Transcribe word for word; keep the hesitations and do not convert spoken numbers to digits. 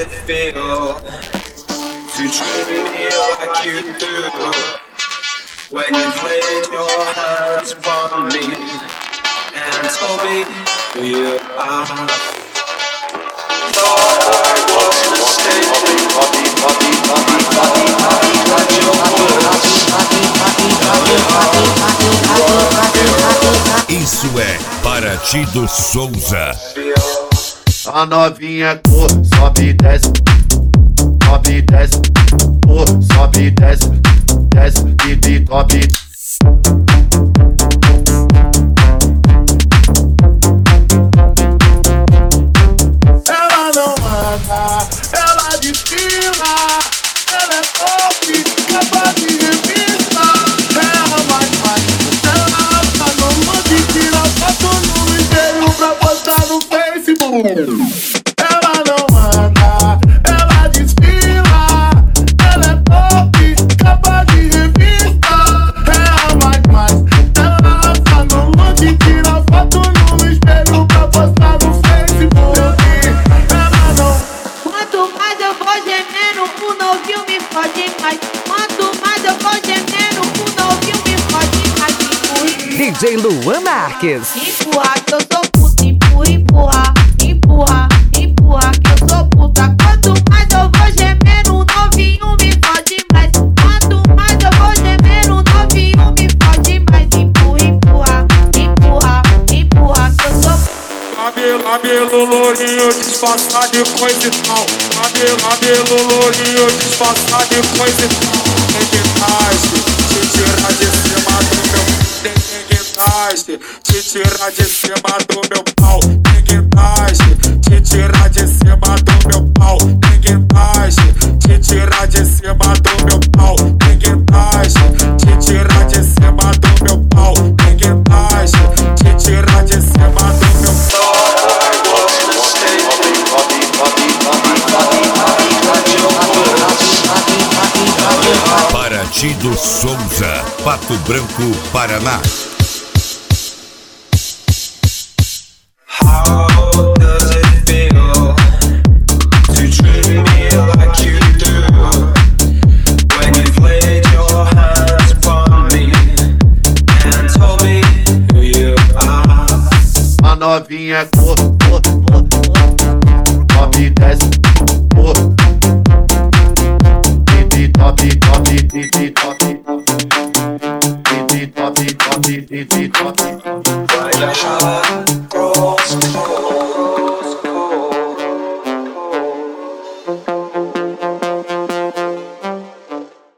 it feel to treat me like you do? When you've laid your hands upon me and told me who you are. Thought I was mistaken, but your words. Isso é Paratido Souza. A novinha cor, sobe e desce, sobe e desce, cor, sobe e desce, desce e de sobe. Ela não anda, ela desfila, ela é top, capa de revista. Ela vai, vai, ela tá no mundo e tira foto no espelho pra postar no Facebook. Ela não anda, ela desfila, ela é top, capa de revista. Ela vai mais, ela tá no mundo e tira foto no espelho pra postar no Facebook. Ela não. Quanto mais eu vou gemendo, o novinho me fode mais. Quanto mais eu vou gemendo, o novinho me fode mais. D J Luan Marques. Empurra que eu sou puta, empurra, empurra, empurra, empurra que eu sou puta. Quanto mais eu vou gemendo, o novinho me fode mais. Quanto mais eu vou gemendo, o novinho me fode mais. Empurra, empurra, empurra, empurra que eu sou puta. Cabelo, cabelo lourinho, disfarçado de coisa e tal. Cabelo, cabelo lourinho, disfarçado de coisa e tal. Tem que taste, te tirar de cima do meu. Tem que taste, te tirar de cima do meu pau. Tem que taste, te tirar de cima do meu pau. Tem que taste, te tirar de cima do meu pau. Tem que taste, te tirar de cima do meu pau. Tem que taste, te tirar de cima do meu pau. Paratido Souza, Pato Branco, Paraná. How does it feel to treat me like you do? When you've laid your hands upon me and told me who you are. A novinha cor, cor, cor, cor, sobe e desce,